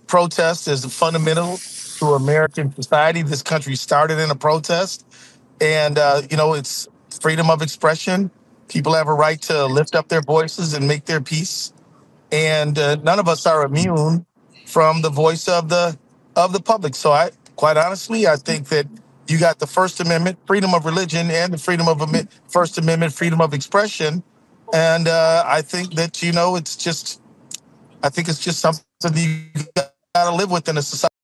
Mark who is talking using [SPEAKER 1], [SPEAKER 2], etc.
[SPEAKER 1] protest is fundamental to American society. This country started in a protest, and it's freedom of expression. People have a right to lift up their voices and make their peace, and none of us are immune from the voice of the public. So, I quite honestly, I think that you got the First Amendment, freedom of religion, and the First Amendment, freedom of expression, and I think that it's just, I think it's just something you got to live with in a society.